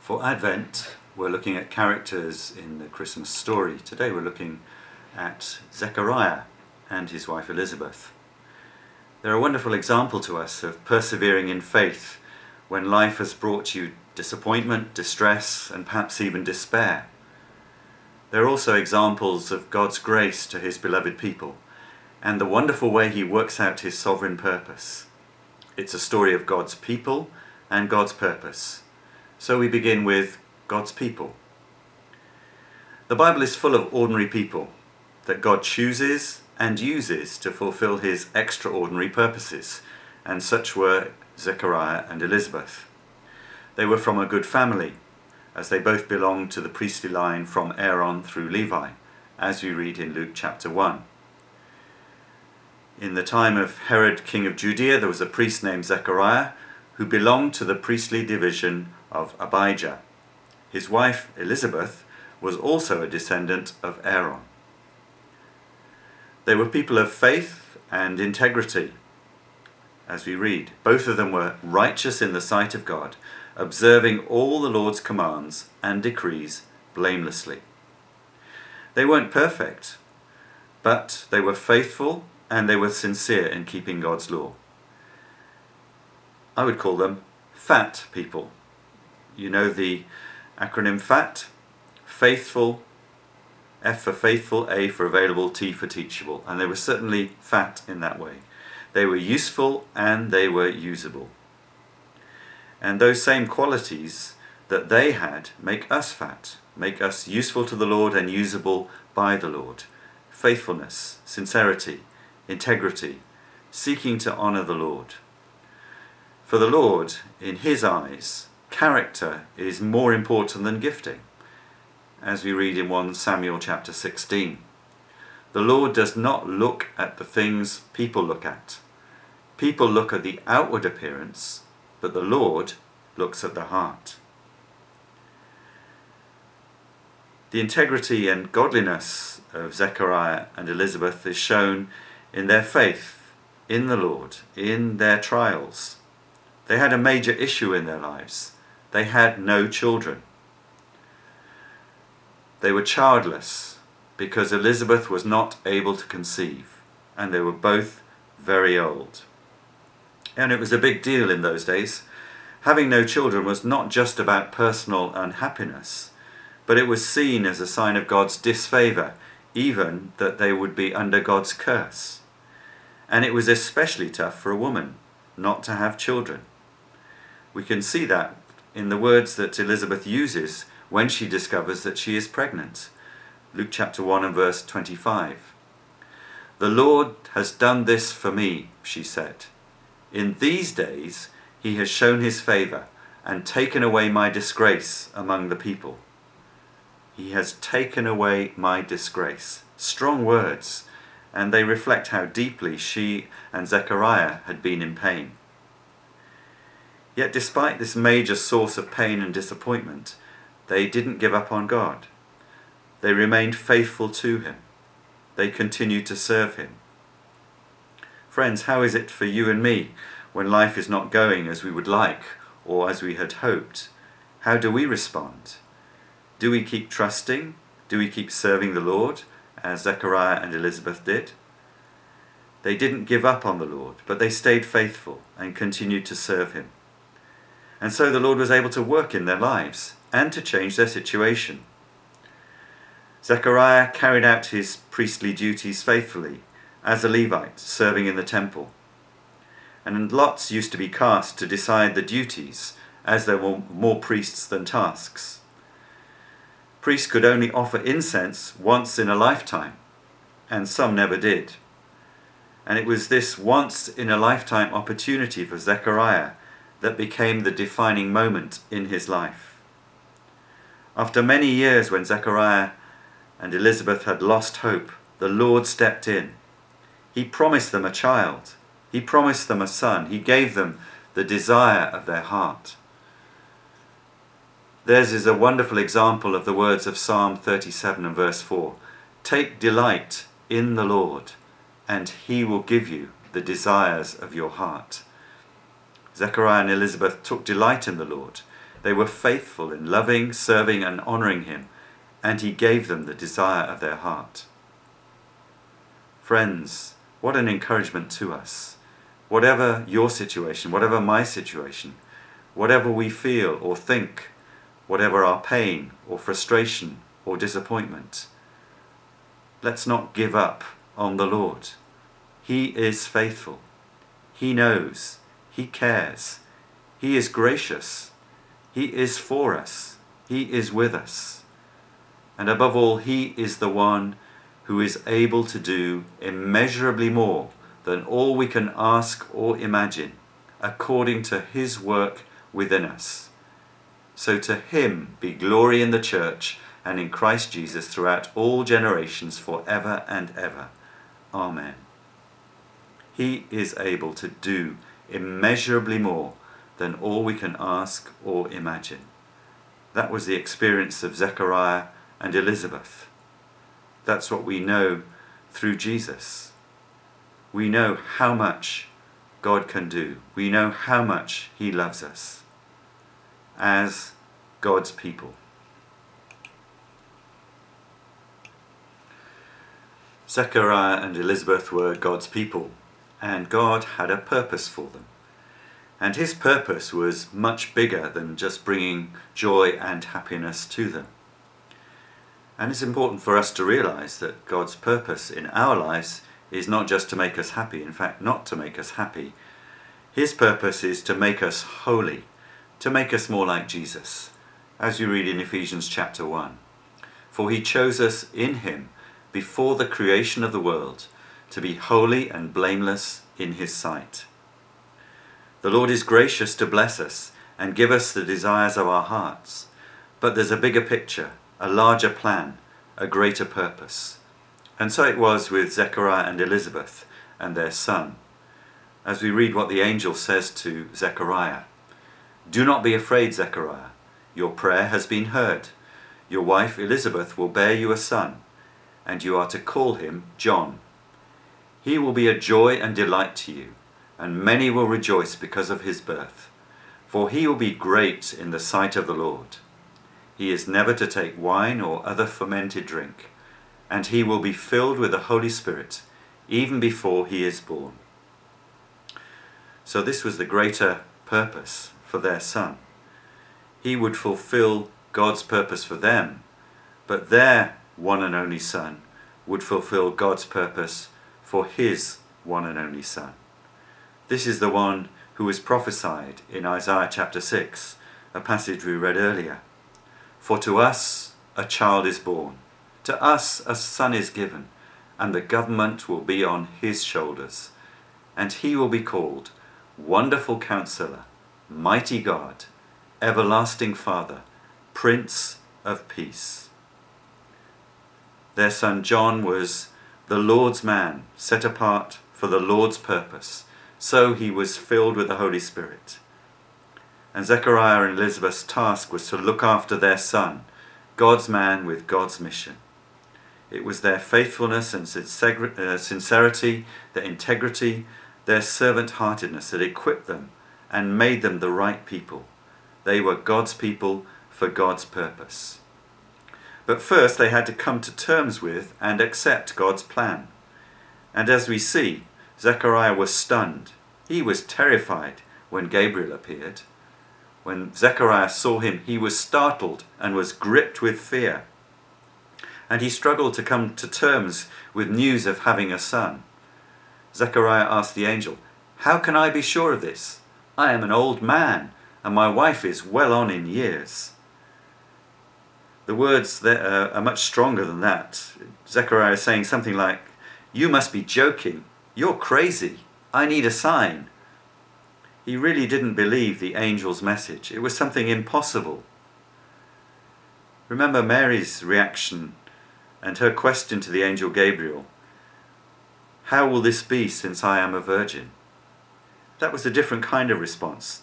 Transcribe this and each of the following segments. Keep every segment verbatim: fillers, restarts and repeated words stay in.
For Advent, we're looking at characters in the Christmas story. Today we're looking at Zechariah and his wife Elizabeth. They're a wonderful example to us of persevering in faith when life has brought you disappointment, distress, and perhaps even despair. They're also examples of God's grace to his beloved people and the wonderful way he works out his sovereign purpose. It's a story of God's people and God's purpose. So we begin with God's people. The Bible is full of ordinary people that God chooses and uses to fulfill his extraordinary purposes, and such were Zechariah and Elizabeth. They were from a good family, as they both belonged to the priestly line from Aaron through Levi, as we read in Luke chapter one. In the time of Herod, king of Judea, there was a priest named Zechariah who belonged to the priestly division of Abijah. His wife Elizabeth was also a descendant of Aaron. They were people of faith and integrity. As we read, both of them were righteous in the sight of God, observing all the Lord's commands and decrees blamelessly. They weren't perfect, but they were faithful and they were sincere in keeping God's law. I would call them FAT people. You know the acronym FAT? Faithful, F for faithful, A for available, T for teachable. And they were certainly FAT in that way. They were useful and they were usable. And those same qualities that they had make us FAT, make us useful to the Lord and usable by the Lord. Faithfulness, sincerity, integrity, seeking to honour the Lord. For the Lord, in his eyes, character is more important than gifting, as we read in First Samuel chapter sixteen. The Lord does not look at the things people look at. People look at the outward appearance, but the Lord looks at the heart. The integrity and godliness of Zechariah and Elizabeth is shown in their faith in the Lord, in their trials. They had a major issue in their lives. They had no children. They were childless because Elizabeth was not able to conceive, and they were both very old. And it was a big deal in those days. Having no children was not just about personal unhappiness, but it was seen as a sign of God's disfavour, even that they would be under God's curse. And it was especially tough for a woman not to have children. We can see that in the words that Elizabeth uses when she discovers that she is pregnant. Luke chapter one and verse twenty-five. "The Lord has done this for me," she said. "In these days he has shown his favour and taken away my disgrace among the people." He has taken away my disgrace. Strong words, and they reflect how deeply she and Zechariah had been in pain. Yet despite this major source of pain and disappointment, they didn't give up on God. They remained faithful to him. They continued to serve him. Friends, how is it for you and me when life is not going as we would like or as we had hoped? How do we respond? Do we keep trusting? Do we keep serving the Lord, as Zechariah and Elizabeth did? They didn't give up on the Lord, but they stayed faithful and continued to serve him. And so the Lord was able to work in their lives and to change their situation. Zechariah carried out his priestly duties faithfully as a Levite serving in the temple. And lots used to be cast to decide the duties, as there were more priests than tasks. Priests could only offer incense once in a lifetime, and some never did. And it was this once in a lifetime opportunity for Zechariah that became the defining moment in his life. After many years, when Zechariah and Elizabeth had lost hope, the Lord stepped in. He promised them a child. He promised them a son. He gave them the desire of their heart. Theirs is a wonderful example of the words of Psalm thirty-seven and verse four. "Take delight in the Lord, and he will give you the desires of your heart." Zechariah and Elizabeth took delight in the Lord, They were faithful in loving, serving and honouring him, and he gave them the desire of their heart. Friends, what an encouragement to us. Whatever your situation, whatever my situation, whatever we feel or think, whatever our pain or frustration or disappointment, let's not give up on the Lord. He is faithful. He knows. He cares. He is gracious. He is for us. He is with us. And above all, he is the one who is able to do immeasurably more than all we can ask or imagine, according to his work within us. So to him be glory in the church and in Christ Jesus throughout all generations, forever and ever. Amen. He is able to do immeasurably more than all we can ask or imagine. That was the experience of Zechariah and Elizabeth. That's what we know through Jesus. We know how much God can do. We know how much he loves us as God's people. Zechariah and Elizabeth were God's people, and God had a purpose for them. And his purpose was much bigger than just bringing joy and happiness to them. And it's important for us to realize that God's purpose in our lives is not just to make us happy, in fact, not to make us happy. His purpose is to make us holy, to make us more like Jesus, as you read in Ephesians chapter one. For he chose us in him before the creation of the world to be holy and blameless in his sight. The Lord is gracious to bless us and give us the desires of our hearts, but there's a bigger picture, a larger plan, a greater purpose. And so it was with Zechariah and Elizabeth and their son. As we read what the angel says to Zechariah, "Do not be afraid, Zechariah. Your prayer has been heard. Your wife Elizabeth will bear you a son, and you are to call him John. He will be a joy and delight to you, and many will rejoice because of his birth. For he will be great in the sight of the Lord. He is never to take wine or other fermented drink, and he will be filled with the Holy Spirit even before he is born." So this was the greater purpose for their son. He would fulfill God's purpose for them, but their one and only son would fulfill God's purpose for his one and only son. This is the one who was prophesied in Isaiah chapter six, a passage we read earlier. "For to us a child is born, to us a son is given, and the government will be on his shoulders. And he will be called Wonderful Counselor, Mighty God, Everlasting Father, Prince of Peace." Their son John was the Lord's man, set apart for the Lord's purpose, so he was filled with the Holy Spirit. And Zechariah and Elizabeth's task was to look after their son, God's man with God's mission. It was their faithfulness and sincerity, their integrity, their servant-heartedness that equipped them and made them the right people. They were God's people for God's purpose. But first they had to come to terms with and accept God's plan. And as we see, Zechariah was stunned. He was terrified when Gabriel appeared. When Zechariah saw him, he was startled and was gripped with fear. And he struggled to come to terms with news of having a son. Zechariah asked the angel, "How can I be sure of this? I am an old man, and my wife is well on in years." The words there are much stronger than that. Zechariah is saying something like, "You must be joking. You're crazy. I need a sign." He really didn't believe the angel's message. It was something impossible. Remember Mary's reaction and her question to the angel Gabriel, "How will this be since I am a virgin?" That was a different kind of response.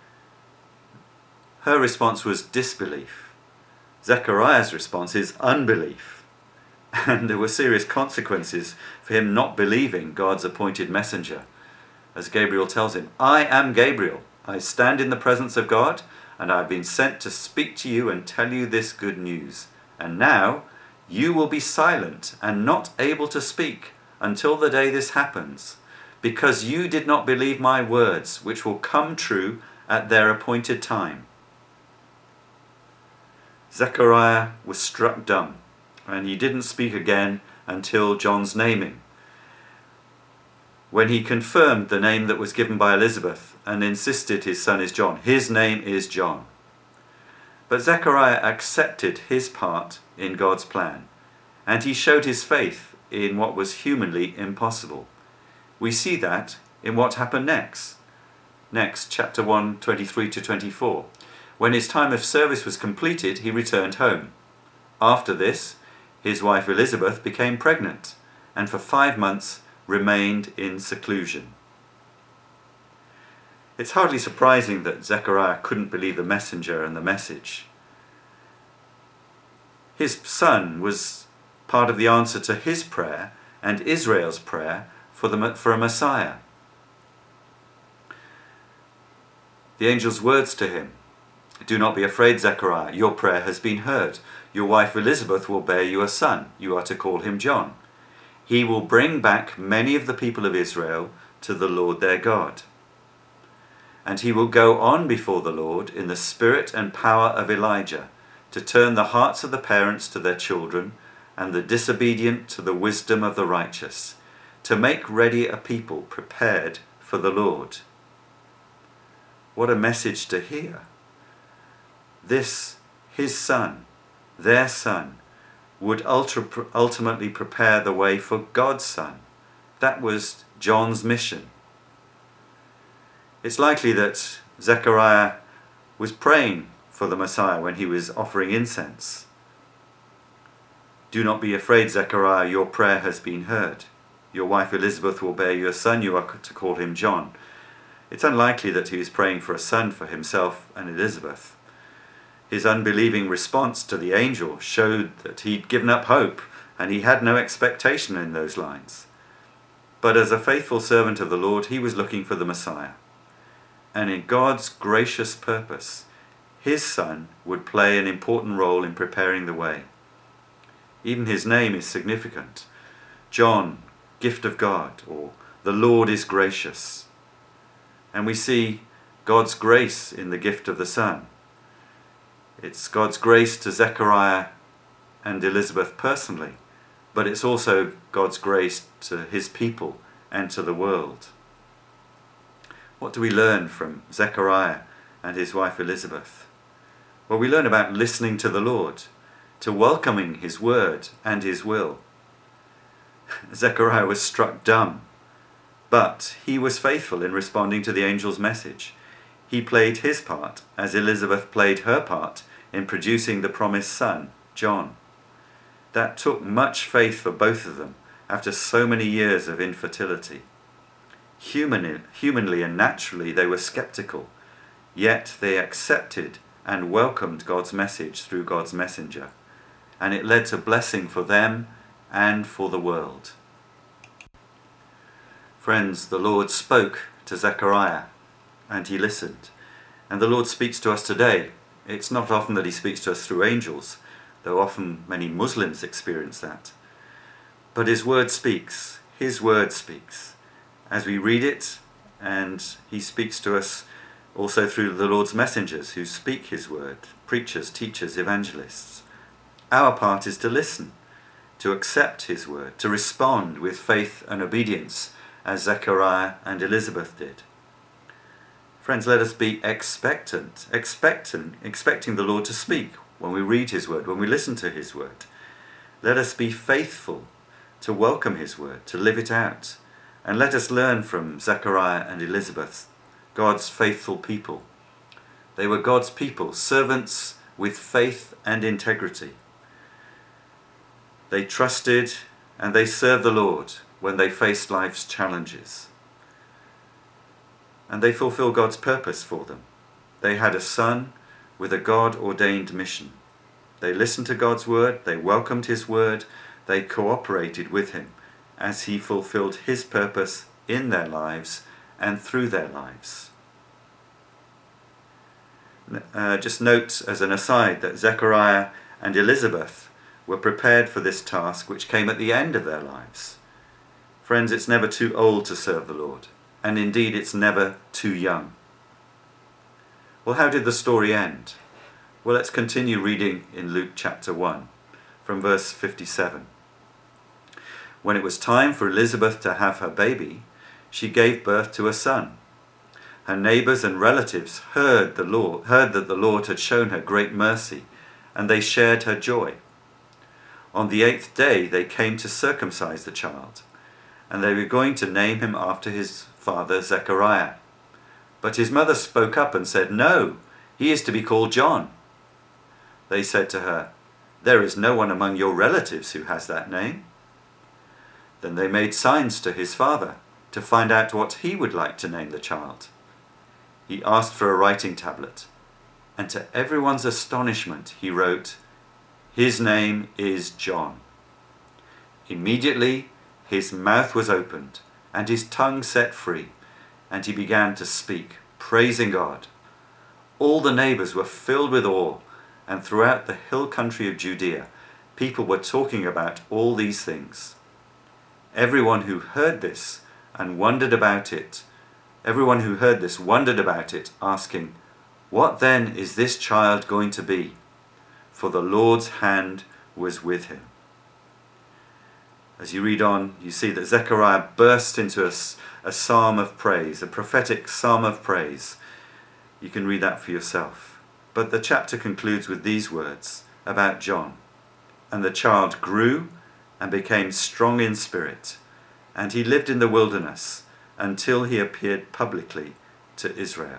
Her response was disbelief. Zechariah's response is unbelief. And there were serious consequences for him not believing God's appointed messenger. As Gabriel tells him, "I am Gabriel. I stand in the presence of God. and I have been sent to speak to you and tell you this good news. And now you will be silent and not able to speak until the day this happens, because you did not believe my words, which will come true at their appointed time." Zechariah was struck dumb, and he didn't speak again until John's naming, when he confirmed the name that was given by Elizabeth and insisted his son is John. His name is John. But Zechariah accepted his part in God's plan, and he showed his faith in what was humanly impossible. We see that in what happened next. Next, chapter one, twenty-three to twenty-four. When his time of service was completed, he returned home. After this, his wife Elizabeth became pregnant, and for five months remained in seclusion. It's hardly surprising that Zechariah couldn't believe the messenger and the message. His son was part of the answer to his prayer and Israel's prayer for, the, for a Messiah. The angel's words to him: "Do not be afraid, Zechariah, your prayer has been heard. Your wife Elizabeth will bear you a son. You are to call him John. He will bring back many of the people of Israel to the Lord their God. And he will go on before the Lord in the spirit and power of Elijah, to turn the hearts of the parents to their children, and the disobedient to the wisdom of the righteous, to make ready a people prepared for the Lord." What a message to hear. This, his son, their son, would ultra- ultimately prepare the way for God's son. That was John's mission. It's likely that Zechariah was praying for the Messiah when he was offering incense. "Do not be afraid, Zechariah, your prayer has been heard. Your wife Elizabeth will bear you a son. You are to call him John." It's unlikely that he was praying for a son for himself and Elizabeth. His unbelieving response to the angel showed that he'd given up hope, and he had no expectation in those lines. But as a faithful servant of the Lord, he was looking for the Messiah. And in God's gracious purpose, his son would play an important role in preparing the way. Even his name is significant. John, gift of God, or the Lord is gracious. And we see God's grace in the gift of the Son. It's God's grace to Zechariah and Elizabeth personally, but it's also God's grace to his people and to the world. What do we learn from Zechariah and his wife Elizabeth? Well, we learn about listening to the Lord, to welcoming his word and his will. Zechariah was struck dumb, but he was faithful in responding to the angel's message. He played his part as Elizabeth played her part in producing the promised son, John. That took much faith for both of them after so many years of infertility. Humanly, humanly and naturally they were skeptical, yet they accepted and welcomed God's message through God's messenger, and it led to blessing for them and for the world. Friends, the Lord spoke to Zechariah, and he listened. And the Lord speaks to us today. It's not often that he speaks to us through angels, though often many Muslims experience that. But his word speaks. His word speaks. As we read it, and he speaks to us also through the Lord's messengers who speak his word, preachers, teachers, evangelists. Our part is to listen, to accept his word, to respond with faith and obedience, as Zechariah and Elizabeth did. Friends, let us be expectant, expectant, expecting the Lord to speak when we read his word, when we listen to his word. Let us be faithful to welcome his word, to live it out. And let us learn from Zechariah and Elizabeth, God's faithful people. They were God's people, servants with faith and integrity. They trusted and they served the Lord when they faced life's challenges. And they fulfilled God's purpose for them. They had a son with a God-ordained mission. They listened to God's word, they welcomed his word, they cooperated with him as he fulfilled his purpose in their lives and through their lives. uh, just note as an aside that Zechariah and Elizabeth were prepared for this task which came at the end of their lives. Friends, it's never too old to serve the Lord, and indeed it's never too young. Well, how did the story end? Well, let's continue reading in Luke chapter one, from verse fifty-seven. When it was time for Elizabeth to have her baby, she gave birth to a son. Her neighbours and relatives heard the Lord, heard that the Lord had shown her great mercy, and they shared her joy. On the eighth day they came to circumcise the child, and they were going to name him after his father Zechariah. But his mother spoke up and said, "No, he is to be called John." They said to her, "There is no one among your relatives who has that name." Then they made signs to his father to find out what he would like to name the child. He asked for a writing tablet, and to everyone's astonishment he wrote, "His name is John." Immediately his mouth was opened and his tongue set free, and he began to speak, praising God. All the neighbours were filled with awe, and throughout the hill country of Judea, people were talking about all these things. Everyone who heard this and wondered about it, everyone who heard this wondered about it, asking, "What then is this child going to be?" For the Lord's hand was with him. As you read on, you see that Zechariah burst into a, a psalm of praise, a prophetic psalm of praise. You can read that for yourself. But the chapter concludes with these words about John. And the child grew and became strong in spirit, and he lived in the wilderness until he appeared publicly to Israel.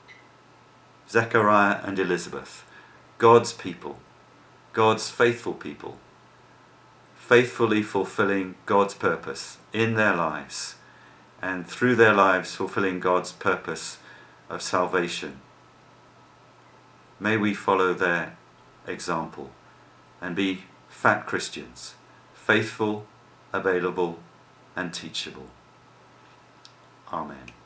Zechariah and Elizabeth, God's people, God's faithful people, faithfully fulfilling God's purpose in their lives, and through their lives fulfilling God's purpose of salvation. May we follow their example and be fat Christians, faithful, available, and teachable. Amen.